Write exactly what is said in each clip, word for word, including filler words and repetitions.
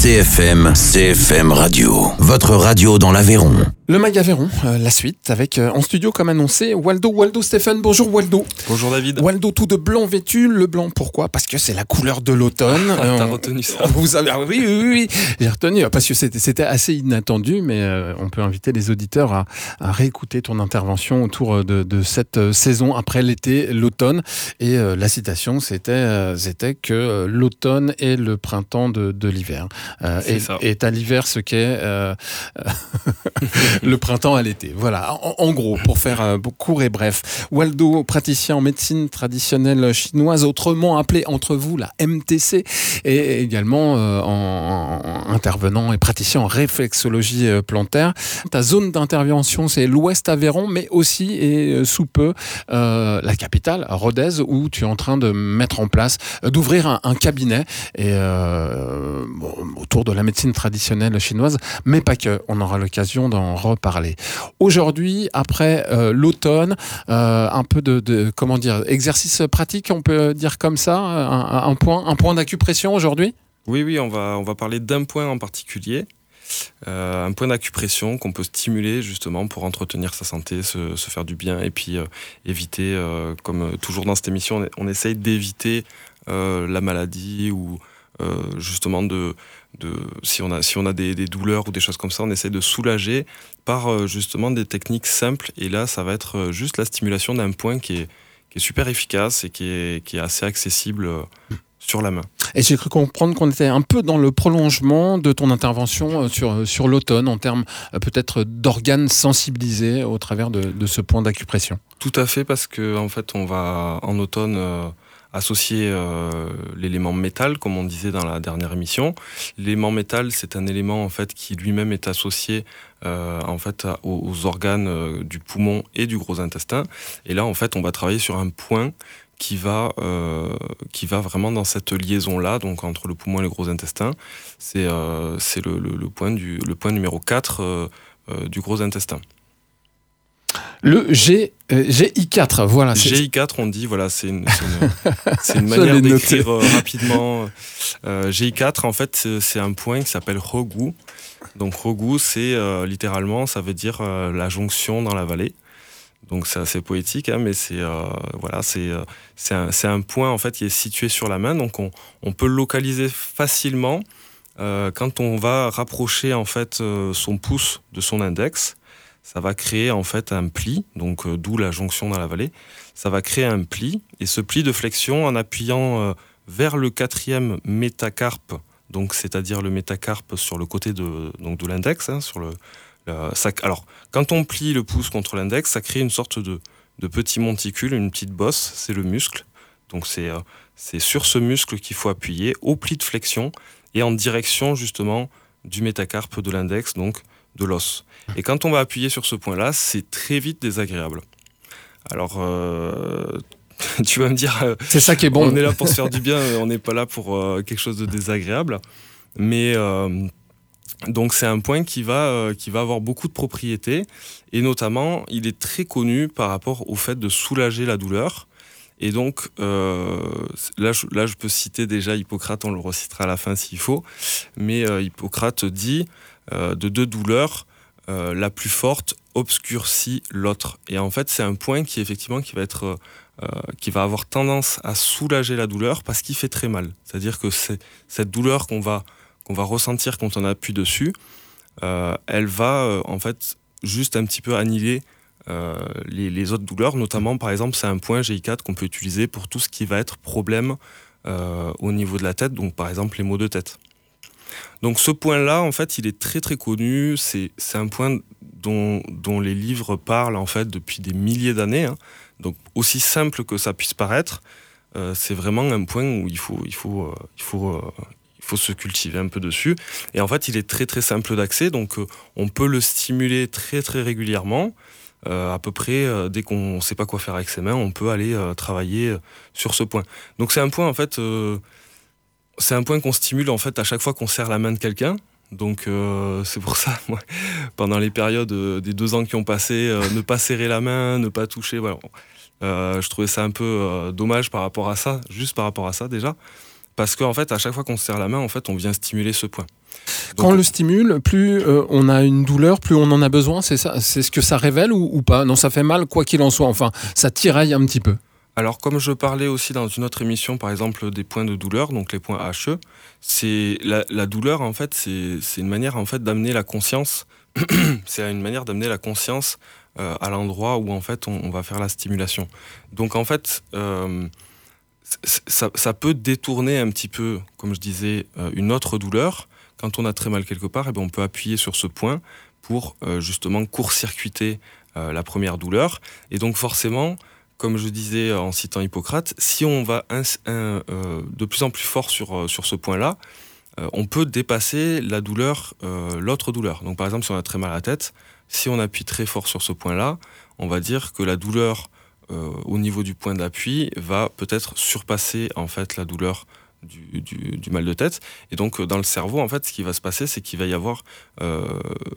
C F M, C F M Radio, votre radio dans l'Aveyron. Le Mag Aveyron, euh, la suite avec euh, en studio comme annoncé Waldo, Waldo Stéphane. Bonjour Waldo. Bonjour David. Waldo tout de blanc vêtu, le blanc pourquoi ? Parce que c'est la couleur de l'automne. Ah, euh, t'as on, retenu ça. Vous avez, ah oui, oui, oui, oui, j'ai retenu parce que c'était, c'était assez inattendu, mais euh, on peut inviter les auditeurs à, à réécouter ton intervention autour de, de cette euh, saison après l'été, l'automne. Et euh, la citation, c'était, euh, c'était que euh, l'automne est le printemps de, de l'hiver. Euh, C'est et, ça. est à l'hiver ce qu'est euh, le printemps à l'été. Voilà, en, en gros, pour faire euh, court et bref. Waldo, praticien en médecine traditionnelle chinoise, autrement appelée entre vous la M T C, et également euh, en, en intervenant et praticien en réflexologie euh, plantaire. Ta zone d'intervention, c'est l'Ouest Aveyron, mais aussi et euh, sous peu euh, la capitale, Rodez, où tu es en train de mettre en place, euh, d'ouvrir un, un cabinet et euh, bon, autour de la médecine traditionnelle chinoise, mais pas que. On aura l'occasion d'en reparler. Aujourd'hui, après euh, l'automne, euh, un peu de, de comment dire, exercice pratique, on peut dire comme ça, un, un point, un point d'acupression aujourd'hui. Oui, oui, on va, on va parler d'un point en particulier, euh, un point d'acupression qu'on peut stimuler justement pour entretenir sa santé, se, se faire du bien et puis euh, éviter, euh, comme toujours dans cette émission, on, on essaye d'éviter euh, la maladie ou euh, justement de, de si on a, si on a des, des douleurs ou des choses comme ça, on essaie de soulager par euh, justement des techniques simples. Et là, ça va être euh, juste la stimulation d'un point qui est, qui est super efficace et qui est, qui est assez accessible euh, sur la main. Et j'ai cru comprendre qu'on était un peu dans le prolongement de ton intervention sur, sur l'automne, en termes peut-être d'organes sensibilisés au travers de, de ce point d'acupression. Tout à fait, parce qu'en en fait, on va en automne euh, associer euh, l'élément métal, comme on disait dans la dernière émission. L'élément métal, c'est un élément en fait qui lui-même est associé euh, en fait à, aux, aux organes euh, du poumon et du gros intestin. Et là, en fait, on va travailler sur un point qui va, euh, qui va vraiment dans cette liaison-là, donc entre le poumon et le gros intestin. C'est, euh, c'est le, le, le, point du, le point numéro quatre euh, euh, du gros intestin. Le G, euh, G I quatre, voilà. C'est... G I quatre, on dit, voilà, c'est une, c'est une, c'est une manière d'écrire euh, rapidement. Euh, G I quatre, en fait, c'est, c'est un point qui s'appelle Regu. Donc Regu, c'est euh, littéralement, ça veut dire euh, la jonction dans la vallée. Donc c'est assez poétique, hein, mais c'est euh, voilà, c'est euh, c'est un, c'est un point en fait qui est situé sur la main, donc on, on peut le localiser facilement euh, quand on va rapprocher en fait euh, son pouce de son index. Ça va créer en fait un pli, donc euh, d'où la jonction dans la vallée. Ça va créer un pli, et ce pli de flexion, en appuyant euh, vers le quatrième métacarpe, donc c'est-à-dire le métacarpe sur le côté de donc de l'index, hein, sur le Euh, ça, alors, quand on plie le pouce contre l'index, ça crée une sorte de, de petit monticule, une petite bosse, c'est le muscle. Donc c'est, euh, c'est sur ce muscle qu'il faut appuyer au pli de flexion et en direction justement du métacarpe de l'index, donc de l'os. Et quand on va appuyer sur ce point-là, c'est très vite désagréable. Alors, euh, tu vas me dire... Euh, c'est ça qui est bon. On est là pour se faire du bien, on n'est pas là pour euh, quelque chose de désagréable. Mais... Euh, Donc c'est un point qui va, euh, qui va avoir beaucoup de propriétés, et notamment il est très connu par rapport au fait de soulager la douleur. Et donc euh, là, je, là je peux citer déjà Hippocrate, on le recitera à la fin s'il faut, mais euh, Hippocrate dit euh, de deux douleurs, euh, la plus forte obscurcit l'autre. Et en fait c'est un point qui effectivement qui va être euh, qui va avoir tendance à soulager la douleur parce qu'il fait très mal. C'est-à-dire que c'est cette douleur qu'on va qu'on va ressentir quand on appuie dessus, euh, elle va euh, en fait juste un petit peu annihiler euh, les, les autres douleurs. Notamment, par exemple, c'est un point G I quatre qu'on peut utiliser pour tout ce qui va être problème euh, au niveau de la tête, donc par exemple les maux de tête. Donc ce point-là, en fait, il est très très connu. C'est, c'est un point dont, dont les livres parlent en fait depuis des milliers d'années. Hein. Donc aussi simple que ça puisse paraître, euh, c'est vraiment un point où il faut, il faut, euh, il faut euh, Il faut se cultiver un peu dessus. Et en fait, il est très très simple d'accès, donc euh, on peut le stimuler très très régulièrement. Euh, à peu près, euh, dès qu'on ne sait pas quoi faire avec ses mains, on peut aller euh, travailler euh, sur ce point. Donc c'est un point, en fait, euh, c'est un point qu'on stimule en fait à chaque fois qu'on serre la main de quelqu'un. Donc euh, c'est pour ça, moi, pendant les périodes euh, des deux ans qui ont passé, euh, ne pas serrer la main, ne pas toucher, voilà. Euh, je trouvais ça un peu euh, dommage par rapport à ça, juste par rapport à ça déjà. Parce qu'en fait, à chaque fois qu'on se serre la main, en fait, on vient stimuler ce point. Quand on le stimule, plus euh, on a une douleur, plus on en a besoin, c'est ça, c'est ce que ça révèle ou, ou pas? Non, ça fait mal quoi qu'il en soit, enfin, ça tiraille un petit peu. Alors, comme je parlais aussi dans une autre émission, par exemple, des points de douleur, donc les points H E, c'est la, la douleur, en fait, c'est, c'est une manière, en fait, d'amener la conscience, c'est une manière d'amener la conscience euh, à l'endroit où, en fait, on, on va faire la stimulation. Donc, en fait, euh, ça, ça peut détourner un petit peu, comme je disais, euh, une autre douleur. Quand on a très mal quelque part, eh bien, on peut appuyer sur ce point pour, euh, justement, court-circuiter euh, la première douleur. Et donc, forcément, comme je disais en citant Hippocrate, si on va un, un, euh, de plus en plus fort sur, euh, sur ce point-là, euh, on peut dépasser la douleur, euh, l'autre douleur. Donc par exemple, si on a très mal à la tête, si on appuie très fort sur ce point-là, on va dire que la douleur euh, au niveau du point d'appui va peut-être surpasser en fait la douleur du, du, du mal de tête. Et donc dans le cerveau, en fait, ce qui va se passer, c'est qu'il va y avoir euh,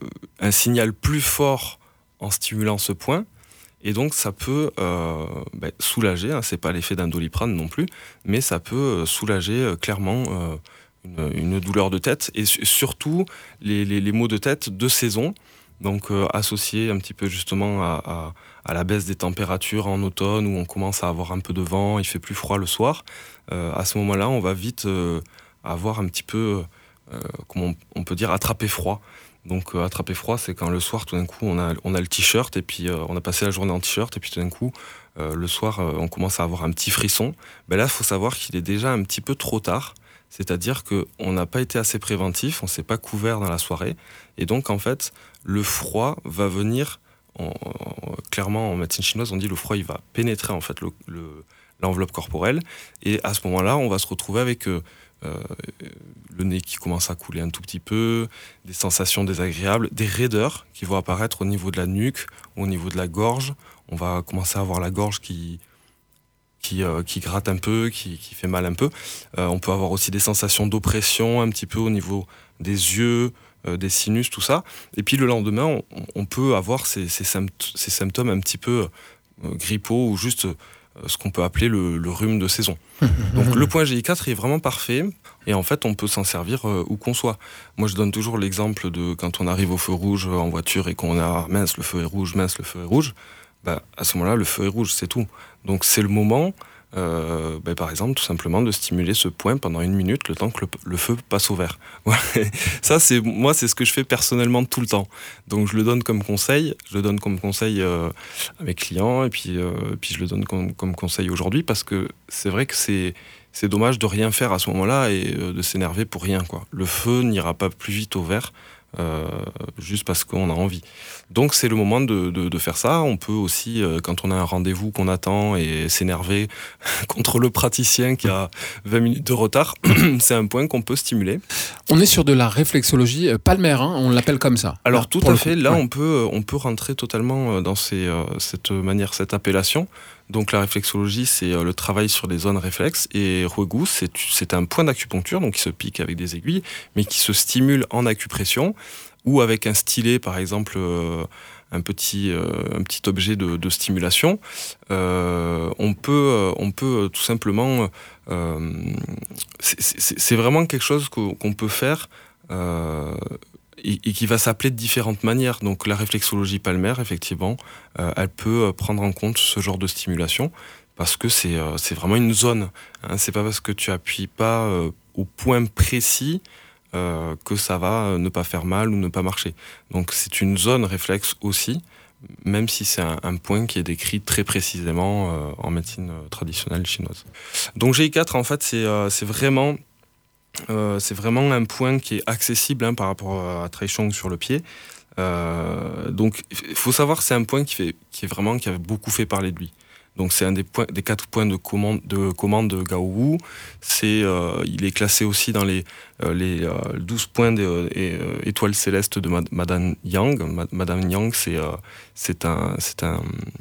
un signal plus fort en stimulant ce point. Et donc ça peut euh, ben, soulager, hein, c'est pas l'effet d'un Doliprane non plus, mais ça peut euh, soulager euh, clairement euh, une, une douleur de tête et su- surtout les, les, les maux de tête de saison, donc euh, associés un petit peu justement à, à, à la baisse des températures en automne où on commence à avoir un peu de vent, il fait plus froid le soir. Euh, à ce moment-là, on va vite euh, avoir un petit peu, euh, comment on, on peut dire, attraper froid. Donc euh, attraper froid, c'est quand le soir, tout d'un coup, on a, on a le t-shirt et puis euh, on a passé la journée en t-shirt et puis tout d'un coup, euh, le soir, euh, on commence à avoir un petit frisson. Ben là, il faut savoir qu'il est déjà un petit peu trop tard. C'est-à-dire qu'on n'a pas été assez préventif, on ne s'est pas couvert dans la soirée. Et donc, en fait, le froid va venir, en, en, clairement en médecine chinoise, on dit le froid, il va pénétrer en fait le, le, l'enveloppe corporelle. Et à ce moment-là, on va se retrouver avec... Euh, Euh, le nez qui commence à couler un tout petit peu, des sensations désagréables, des raideurs qui vont apparaître au niveau de la nuque, au niveau de la gorge. On va commencer à avoir la gorge qui, qui, euh, qui gratte un peu, qui, qui fait mal un peu. Euh, on peut avoir aussi des sensations d'oppression un petit peu au niveau des yeux, euh, des sinus, tout ça. Et puis le lendemain, on, on peut avoir ces, ces, sympt- ces symptômes un petit peu euh, grippaux ou juste... Euh, ce qu'on peut appeler le, le rhume de saison. Donc le point G I quatre est vraiment parfait et en fait on peut s'en servir euh, où qu'on soit. Moi je donne toujours l'exemple de quand on arrive au feu rouge en voiture et qu'on a ah, mince le feu est rouge, mince le feu est rouge, bah, à ce moment-là le feu est rouge, c'est tout. Donc c'est le moment euh, bah, par exemple tout simplement de stimuler ce point pendant une minute le temps que le, le feu passe au vert. Ça c'est moi c'est ce que je fais personnellement tout le temps. Donc je le donne comme conseil, je le donne comme conseil euh, à mes clients et puis, euh, puis je le donne comme, comme conseil aujourd'hui parce que c'est vrai que c'est, c'est dommage de rien faire à ce moment-là et euh, de s'énerver pour rien, quoi. Le feu n'ira pas plus vite au vert euh, juste parce qu'on a envie. Donc c'est le moment de, de, de faire ça. On peut aussi, euh, quand on a un rendez-vous qu'on attend et s'énerver contre le praticien qui a vingt minutes de retard, c'est un point qu'on peut stimuler. On est sur de la réflexologie euh, palmaire, hein, on l'appelle comme ça. Alors là, tout à fait, coup. Là ouais. on, peut, on peut rentrer totalement dans ces, euh, cette manière, cette appellation. Donc la réflexologie, c'est euh, le travail sur des zones réflexes et Ruegu, c'est, c'est un point d'acupuncture, donc qui se pique avec des aiguilles, mais qui se stimule en acupression ou avec un stylet, par exemple, euh, un, petit, euh, un petit objet de, de stimulation. Euh, on, peut, euh, on peut tout simplement... Euh, c'est, c'est, c'est vraiment quelque chose qu'on, qu'on peut faire... Euh, Et, et qui va s'appeler de différentes manières. Donc la réflexologie palmaire, effectivement, euh, elle peut prendre en compte ce genre de stimulation parce que c'est, euh, c'est vraiment une zone. Hein. C'est pas parce que tu appuies pas euh, au point précis euh, que ça va ne pas faire mal ou ne pas marcher. Donc c'est une zone réflexe aussi, même si c'est un, un point qui est décrit très précisément euh, en médecine traditionnelle chinoise. Donc G I quatre, en fait, c'est, euh, c'est vraiment... Euh, c'est vraiment un point qui est accessible hein, par rapport à Taichung sur le pied. Euh, donc, il faut savoir que c'est un point qui, fait, qui est vraiment qui a beaucoup fait parler de lui. Donc, c'est un des, points, des quatre points de commande de, commande de Gao Wu. C'est, euh, il est classé aussi dans les, euh, les euh, douze points des euh, étoiles célestes de Madame Yang. Madame Yang, c'est, euh, c'est un... C'est un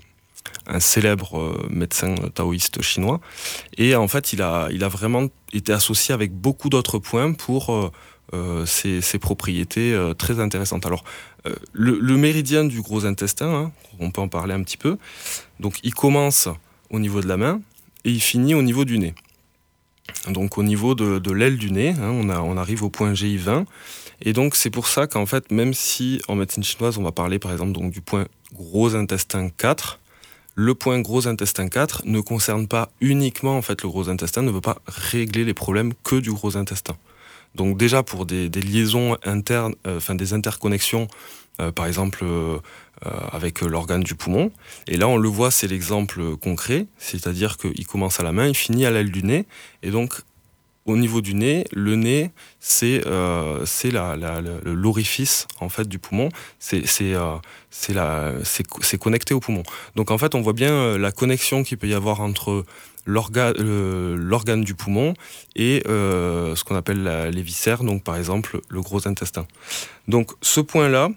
un célèbre euh, médecin taoïste chinois. Et en fait, il a, il a vraiment été associé avec beaucoup d'autres points pour euh, euh, ses, ses propriétés euh, très intéressantes. Alors, euh, le, le méridien du gros intestin, hein, on peut en parler un petit peu. Donc, il commence au niveau de la main et il finit au niveau du nez. donc au niveau de, de l'aile du nez, hein, on, a, on arrive au point G I vingt. Et donc c'est pour ça qu'en fait, même si en médecine chinoise, on va parler par exemple donc, du point gros intestin quatre, le point gros intestin quatre ne concerne pas uniquement en fait, le gros intestin, ne veut pas régler les problèmes que du gros intestin. Donc déjà pour des, des liaisons internes, euh, enfin des interconnexions, euh, par exemple euh, euh, avec l'organe du poumon. Et là on le voit, c'est l'exemple concret, c'est-à-dire qu'il commence à la main, il finit à l'aile du nez, et donc au niveau du nez, le nez, c'est, euh, c'est la, la, la, l'orifice en fait, du poumon, c'est, c'est, euh, c'est, la, c'est, c'est connecté au poumon. Donc en fait, on voit bien la connexion qu'il peut y avoir entre l'organe, euh, l'organe du poumon et euh, ce qu'on appelle la, les viscères, donc par exemple le gros intestin. Donc ce point-là,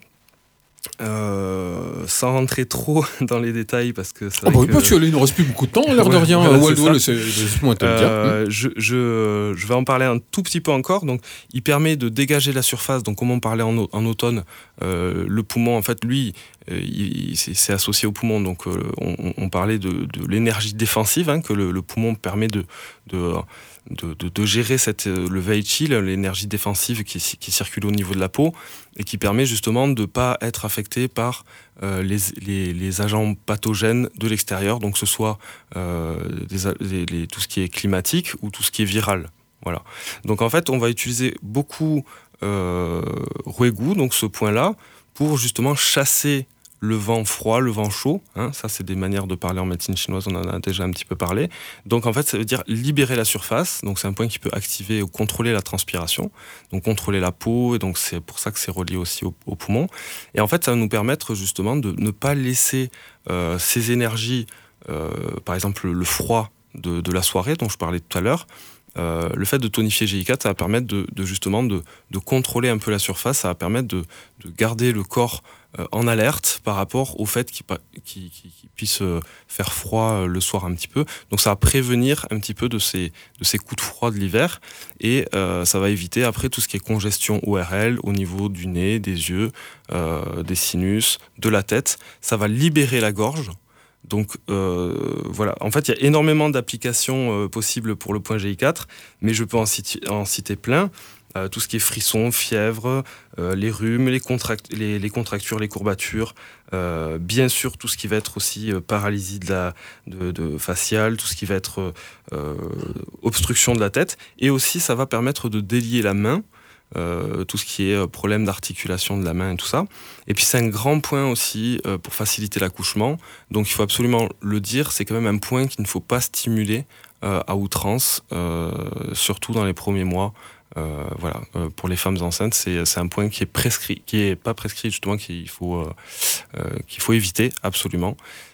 Euh, sans rentrer trop dans les détails parce que c'est oh bah, que... parce qu'il ne reste plus beaucoup de temps, l'air de ouais, rien. voilà, Waldo, laisse-moi te le dire. Euh, je, je, je vais en parler un tout petit peu encore. Donc, il permet de dégager la surface. Donc, comme on parlait en, en automne, euh, le poumon, en fait, lui, euh, il, c'est, c'est associé au poumon. Donc, euh, on, on parlait de, de l'énergie défensive hein, que le, le poumon permet de, de De, de, de gérer cette, le Weiqi, l'énergie défensive qui, qui circule au niveau de la peau et qui permet justement de ne pas être affecté par euh, les, les, les agents pathogènes de l'extérieur, donc que ce soit euh, des, les, les, tout ce qui est climatique ou tout ce qui est viral. Voilà. Donc en fait, on va utiliser beaucoup euh, Ruegu, donc ce point-là, pour justement chasser le vent froid, le vent chaud, hein, ça c'est des manières de parler en médecine chinoise, on en a déjà un petit peu parlé. Donc en fait ça veut dire libérer la surface, donc c'est un point qui peut activer ou contrôler la transpiration, donc contrôler la peau, et donc c'est pour ça que c'est relié aussi au, au poumon. Et en fait ça va nous permettre justement de ne pas laisser euh, ces énergies, euh, par exemple le froid de, de la soirée dont je parlais tout à l'heure, Euh, le fait de tonifier G I quatre, ça va permettre de, de justement de, de contrôler un peu la surface, ça va permettre de, de garder le corps euh, en alerte par rapport au fait qu'il, qu'il, qu'il puisse euh, faire froid euh, le soir un petit peu. Donc ça va prévenir un petit peu de ces, de ces coups de froid de l'hiver et euh, ça va éviter après tout ce qui est congestion O R L au niveau du nez, des yeux, euh, des sinus, de la tête. Ça va libérer la gorge. Donc euh, voilà, en fait il y a énormément d'applications euh, possibles pour le point G I quatre, mais je peux en, citer, en citer plein. Euh, tout ce qui est frissons, fièvre, euh, les rhumes, les, contract- les, les contractures, les courbatures, euh, bien sûr tout ce qui va être aussi euh, paralysie de la, de, de faciale, tout ce qui va être euh, obstruction de la tête, et aussi ça va permettre de délier la main. Euh, tout ce qui est problème d'articulation de la main et tout ça. Et puis c'est un grand point aussi euh, pour faciliter l'accouchement. Donc il faut absolument le dire, c'est quand même un point qu'il ne faut pas stimuler euh, à outrance, euh, surtout dans les premiers mois. Euh, voilà, euh, pour les femmes enceintes, c'est, c'est un point qui est prescrit, qui est pas prescrit justement, qu'il faut, euh, euh, qu'il faut éviter absolument.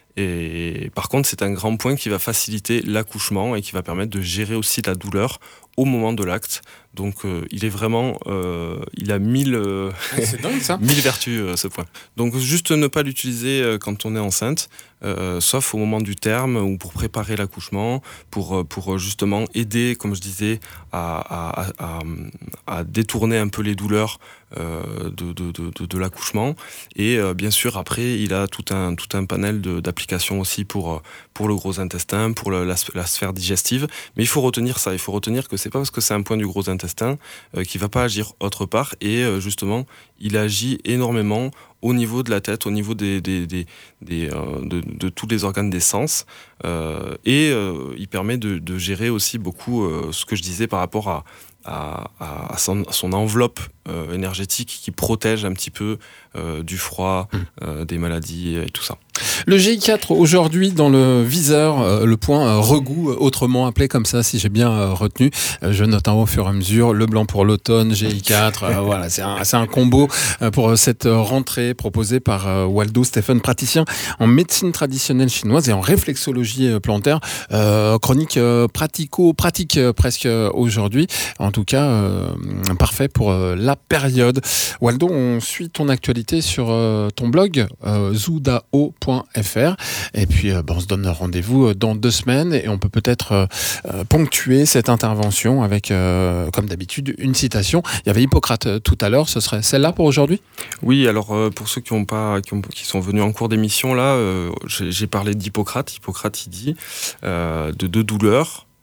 Et par contre, c'est un grand point qui va faciliter l'accouchement et qui va permettre de gérer aussi la douleur au moment de l'acte. Donc, euh, il est vraiment, euh, il a mille, euh, c'est dingue, ça. mille vertus euh, ce point. Donc, juste ne pas l'utiliser euh, quand on est enceinte, euh, sauf au moment du terme ou pour préparer l'accouchement, pour pour justement aider, comme je disais, à à, à, à détourner un peu les douleurs euh, de, de, de, de l'accouchement. Et euh, bien sûr, après, il a tout un tout un panel de, d'applications aussi pour pour le gros intestin, pour le, la, la sphère digestive. Mais il faut retenir ça. Il faut retenir que c'est pas parce que c'est un point du gros intestin euh, qu'il va pas agir autre part. Et euh, justement, il agit énormément au niveau de la tête, au niveau des, des, des, des, euh, de, de tous les organes des sens. Euh, et euh, il permet de, de gérer aussi beaucoup euh, ce que je disais par rapport à, à, à, son, à son enveloppe euh, énergétique qui protège un petit peu euh, du froid, euh, des maladies et tout ça. Le G I quatre aujourd'hui dans le viseur, euh, le point euh, Ruegu, autrement appelé comme ça si j'ai bien euh, retenu. Euh, je note au fur et à mesure le blanc pour l'automne, G I quatre. Euh, voilà, c'est un, c'est un combo euh, pour cette rentrée proposée par euh, Waldo Stephen, praticien en médecine traditionnelle chinoise et en réflexologie euh, plantaire. Euh, chronique euh, pratico-pratique euh, presque euh, aujourd'hui. En tout cas, euh, parfait pour euh, la période. Waldo, on suit ton actualité sur euh, ton blog euh, zoudao point f r et puis euh, bah, on se donne rendez-vous dans deux semaines et on peut peut-être euh, ponctuer cette intervention avec, euh, comme d'habitude, une citation. Il y avait Hippocrate euh, tout à l'heure, ce serait celle-là pour aujourd'hui ? Oui, alors euh, pour ceux qui, ont pas, qui, ont, qui sont venus en cours d'émission, là, euh, j'ai, j'ai parlé d'Hippocrate. Hippocrate, il dit euh, de deux douleurs,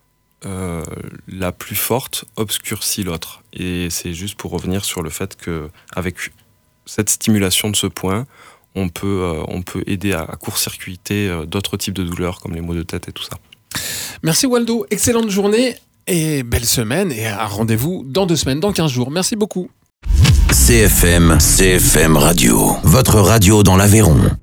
euh, la plus forte obscurcit l'autre. Et c'est juste pour revenir sur le fait qu'avec cette stimulation de ce point, on peut, euh, on peut aider à, à court-circuiter euh, d'autres types de douleurs comme les maux de tête et tout ça. Merci Waldo, excellente journée et belle semaine et à rendez-vous dans deux semaines, dans quinze jours. Merci beaucoup. C F M, C F M Radio, votre radio dans l'Aveyron.